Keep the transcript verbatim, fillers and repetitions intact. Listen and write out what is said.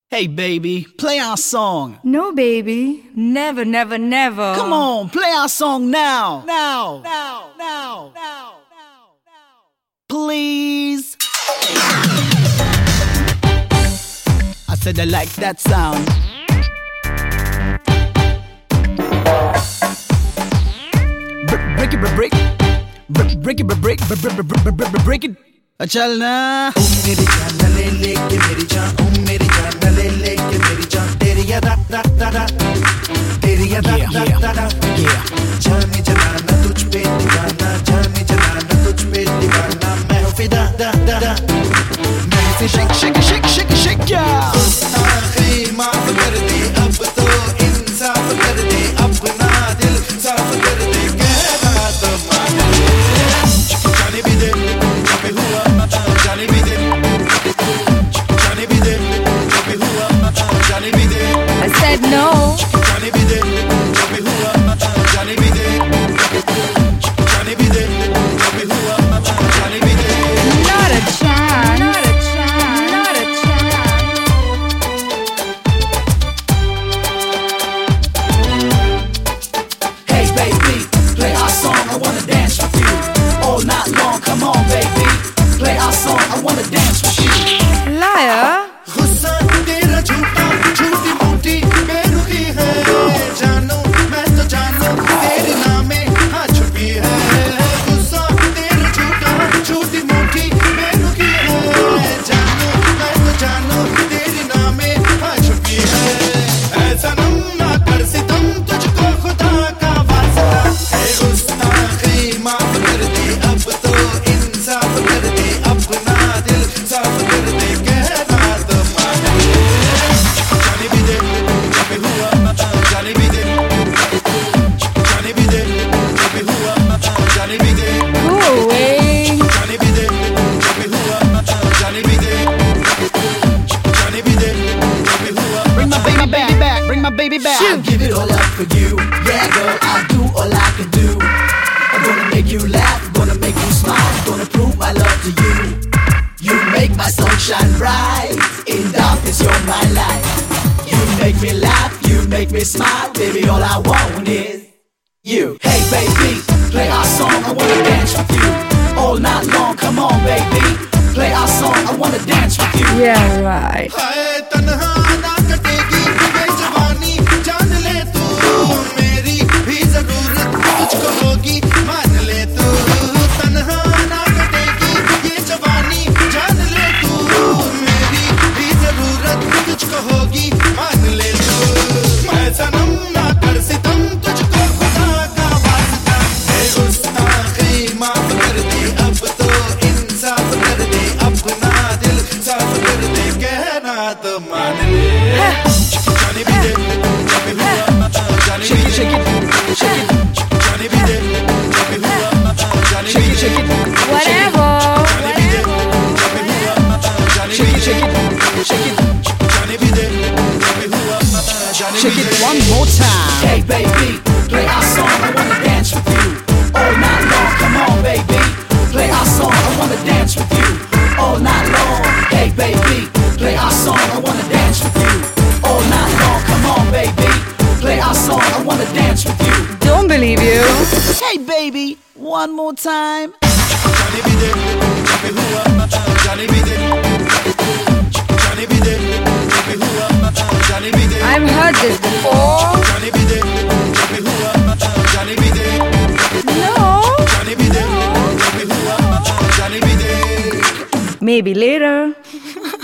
Hey baby, play our song. No baby, never, never, never. Come on, play our song now. Now, now, now, now, now, now. Please. I said I like that sound. Break it, break it, break it, break it, break it, break it. चल ना ओ मेरी जान ले लेके मेरी जान ओ मेरी जान ले लेके मेरी जान तेरी याद दा दा दा तेरी याद दा दा दा जाने जनाना तुझ पे दीवाना जाने जनाना तुझ पे दीवाना मैं हूँ फिदा दा दा दा मैं हूँ फिदा shake shake shake shake yeah आखिरी माफ कर दे अब तो इंसाफ कर दे अपना दिल साफ कर दे कहना तो मान जाने भी दे हुआ जाने भी दे जाने भी दे हुआ जाने भी दे I said no. जाने भी दे हुआ जाने भी दे जाने भी दे हुआ जाने भी दे Not a chance. Not a chance. Not a chance. Hey baby, play our song, I wanna dance with you all night long, come on baby. Play our song, I wanna dance with you. Liar. गुस्सा तेरा झूठा झूठी मोटी बेरुखी है जानो मैं तो जानो तेरे नाम में हाँ छुपी है गुस्सा तेरा झूठा झूठी मोटी बेरुखी है जानो मैं तो जानो तेरे नाम में हाँ छुपी है ऐसा नम ना कर सितम तुझको खुदा का वास्ता है गुस्ताखी माफ कर दे अब तो इंसाफ कर दे अपना दिल साफ कर दे कहना तो मान जाने भी दे हुआ जाने भी दे जाने भी दे हुआ जाने भी दे Go away. जाने भी दे हुआ जाने भी दे जाने भी दे हुआ Bring my baby back, back, bring my baby back. Shoot. Give it all up for you. Yeah, girl, I'll do all I can do. I'm gonna make you laugh, gonna make you smile, gonna prove my love to you. You make my sunshine bright. In darkness, you're my light. You make me laugh, you make me smile. Baby, all I want is you. Hey, baby, play our song. I wanna dance with you all night long. Come on, baby, play our song. I wanna dance with you. Yeah, right. हाय तन्हा ना कटेगी ये जवानी जान ले तू मेरी भी जरूरत तुझको होगी मान ले तू तन्हा ना कटेगी ये जवानी जान ले तू मेरी भी जरूरत तुझको होगी मान ले तू मैं सनम ना कर सितम तुझको खुदा का वास्ता है गुस्ताखी माफ कर दे अब तो इंसाफ कर दे अपना दिल साफ कर दे कहना तो मान ले जाने भी दे हुआ जाने भी दे Shake it, shake it, जाने भी दे हुआ जाने भी shake it, they shake it. Whatever. जाने भी दे हुआ जाने भी Shake it, they shake it, shake it. जाने भी दे हुआ जाने Shake भी it they one more time. Hey baby, play our song. I wanna dance with you all night long. Come on, baby, play our song. I wanna dance with you all night long. Hey baby, play our song. I wanna dance with you all night long. Come on, baby, play our song. I wanna dance with you. Don't believe you. Hey baby, one more time. जाने भी दे हुआ जाने भी दे जाने भी दे हुआ जाने भी दे I've heard this before. जाने भी दे हुआ जाने भी दे No. जाने भी दे हुआ जाने भी दे Maybe later.